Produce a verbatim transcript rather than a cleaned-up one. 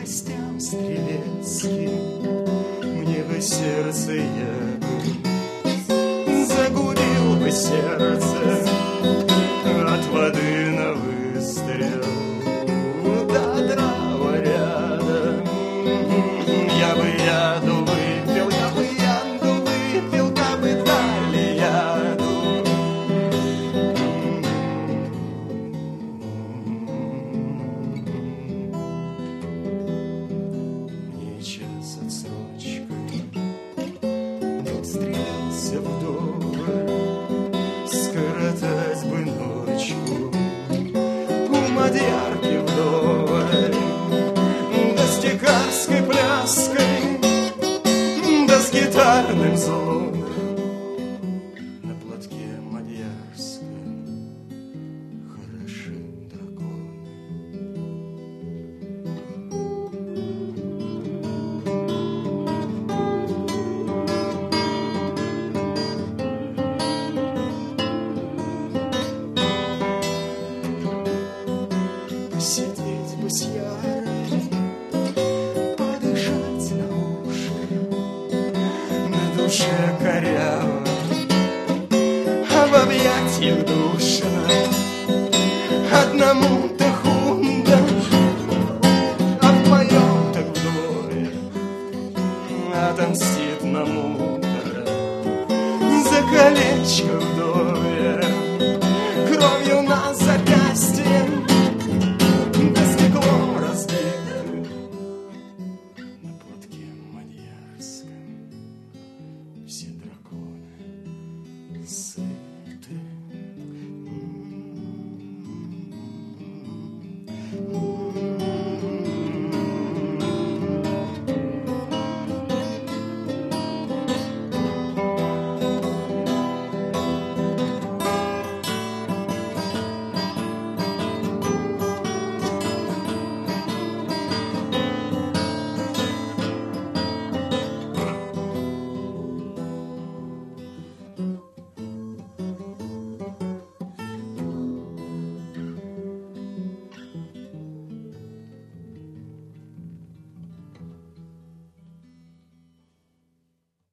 гостям стрелецким, мне бы сердце я бы загубил бы сердце от воды на выстрел до дрова рядом. Я бы яду выпил, я бы яду выпил, как бы дали яду. Мне час отсрочкой не отстрелялся вдоволь, скоротать бы ночку у мадьярки вдоволь, да с дикарской пляской, да с гитарным звоном на платке мадьярском хороши драконы. Посидеть бы с Ярой, подышать на ушко, на душе коряво, а в объятиях душно одному